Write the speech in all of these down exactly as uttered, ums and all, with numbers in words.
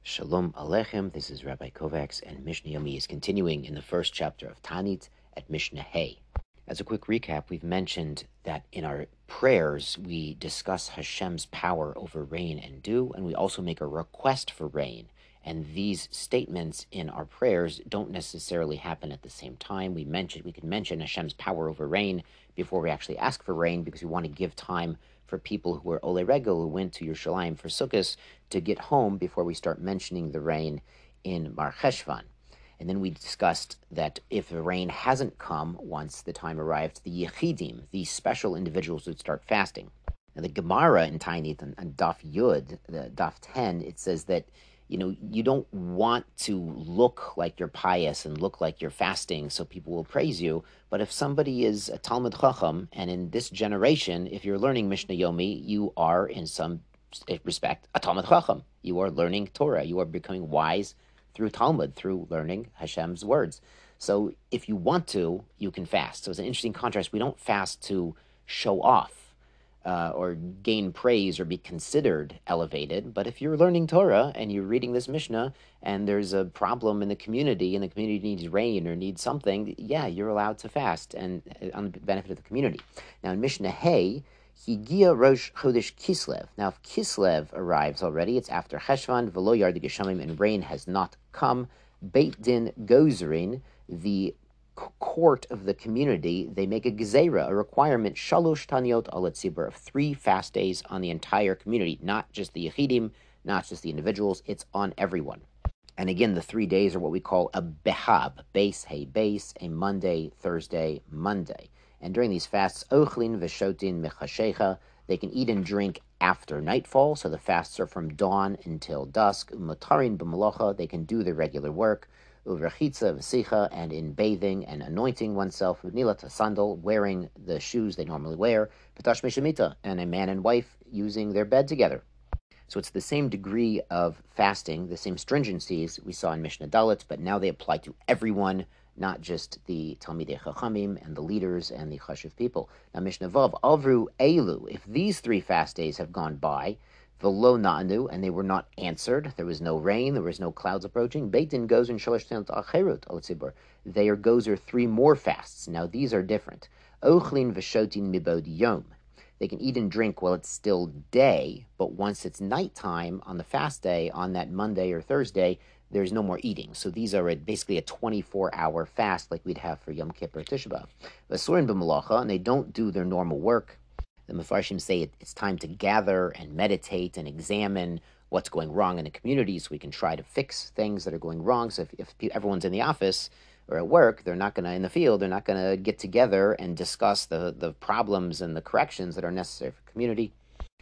Shalom Aleichem, this is Rabbi Kovacs, and Mishnah Yomi is continuing in the first chapter of Tanit at Mishnah Hay. As a quick recap, we've mentioned that in our prayers we discuss Hashem's power over rain and dew, and we also make a request for rain. And these statements in our prayers don't necessarily happen at the same time. We mentioned we can mention Hashem's power over rain before we actually ask for rain, because we want to give time for people who are Olei Regel, who went to Yerushalayim for Sukkot, to get home before we start mentioning the rain in Mar Cheshvan. And then we discussed that if the rain hasn't come once the time arrived, the Yechidim, the special individuals, would start fasting. Now the Gemara in Tainit and, and Daf Yud, the Daf ten, it says that you know you don't want to look like you're pious and look like you're fasting so people will praise you. But if somebody is a Talmud Chacham, and in this generation, if you're learning Mishnah Yomi, you are in some respect a Talmud Chacham. You are learning Torah. You are becoming wise through Talmud, through learning Hashem's words. So if you want to, you can fast. So it's an interesting contrast. We don't fast to show off uh, or gain praise or be considered elevated. But if you're learning Torah and you're reading this Mishnah and there's a problem in the community and the community needs rain or needs something, yeah, you're allowed to fast and on the benefit of the community. Now in Mishnah Hay, Higia Rosh Chodesh Kislev. Now, if Kislev arrives already, it's after Cheshvan, V'lo Yardi Geshamim, and rain has not come. Beit Din Gozerin, the court of the community, they make a gezerah, a requirement, Shalosh Taniot al Tzibur, of three fast days on the entire community, not just the Yechidim, not just the individuals, it's on everyone. And again, the three days are what we call a behab, base, hey, base, a Monday, Thursday, Monday. And during these fasts, ochlin v'shotin mechashecha, they can eat and drink after nightfall, so the fasts are from dawn until dusk. Umatarin b'malacha, they can do their regular work. Uvrachitza v'sicha, and in bathing and anointing oneself. Nilat sandal, wearing the shoes they normally wear. Patash meshamita, and a man and wife using their bed together. So it's the same degree of fasting, the same stringencies we saw in Mishnah Dalit, but now they apply to everyone, not just the Talmidei Chachamim and the leaders and the Chashuv people. Now Mishnah Vav, Avru Elu, if these three fast days have gone by, V'lo Na'anu, and they were not answered, there was no rain, there was no clouds approaching, Beit Din goes in Shalosh Tanot Acherut al Tzibur, they are gozer three more fasts. Now these are different. Ochlin v'shotin mibod yom. They can eat and drink while it's still day, but once it's nighttime on the fast day, on that Monday or Thursday, there's no more eating. So these are a, basically a twenty-four hour fast like we'd have for Yom Kippur or Tisha B'Av. V'asurin b'malacha, and they don't do their normal work. The Mefarshim say it, it's time to gather and meditate and examine what's going wrong in the community so we can try to fix things that are going wrong. So if, if everyone's in the office or at work, they're not going to, in the field, they're not going to get together and discuss the, the problems and the corrections that are necessary for community.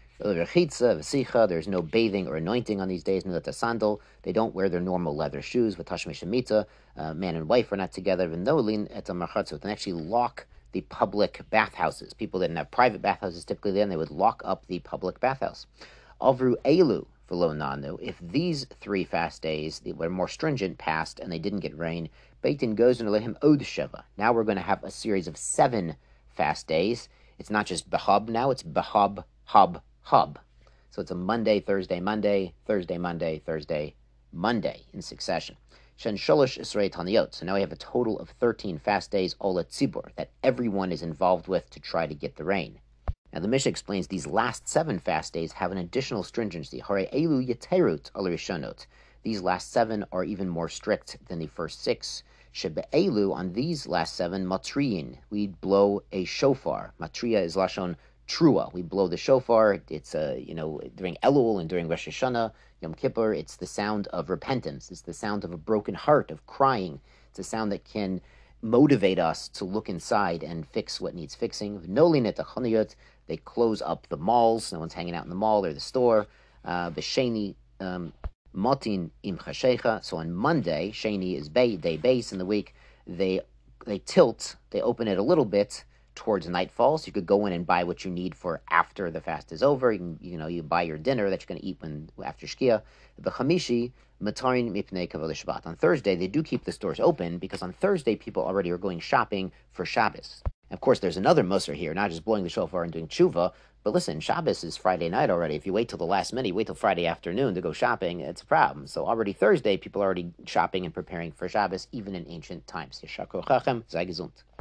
There's no bathing or anointing on these days. Sandal, they don't wear their normal leather shoes. Uh, man and wife are not together. And actually lock the public bathhouses. People didn't have private bathhouses typically then, they would lock up the public bathhouse. Avru Elu, V'lo Nanu, if these three fast days that were more stringent passed and they didn't get rain, Beit Din goes and let him Od Sheva. Now we're going to have a series of seven fast days. It's not just Behab now, it's Behab, Hub, Hub. So it's a Monday, Thursday, Monday, Thursday, Monday, Thursday, Monday in succession. Shen Sholosh Isrei Taniyot. So now we have a total of thirteen fast days, Ola Tzibur, that everyone is involved with to try to get the rain. Now the Mishnah explains these last seven fast days have an additional stringency. Hare Elu Yeterut al Rishonot. These last seven are even more strict than the first six. Shebe Elu, on these last seven, Matriyin, we blow a shofar. Matria is Lashon Trua. We blow the shofar. It's a, uh, you know, during Elul and during Rosh Hashanah, Yom Kippur, it's the sound of repentance. It's the sound of a broken heart, of crying. It's a sound that can motivate us to look inside and fix what needs fixing. They close up the malls. No one's hanging out in the mall or the store. B'sheni motin im chashecha. So on Monday, Sheni is bay, day base in the week. They they tilt. They open it a little bit towards nightfall, so you could go in and buy what you need for after the fast is over. You can, you know, you buy your dinner that you're going to eat when after Shkia. The Chamishi matarin mipnei kavod Shabbat. On Thursday, they do keep the stores open because on Thursday people already are going shopping for Shabbos. Of course, there's another musar here, not just blowing the shofar and doing tshuva, But listen, Shabbos is Friday night already. If you wait till the last minute, you wait till Friday afternoon to go shopping, it's a problem. So already Thursday, people are already shopping and preparing for Shabbos, even in ancient times. Yeshar Kochanchem, sei gesund.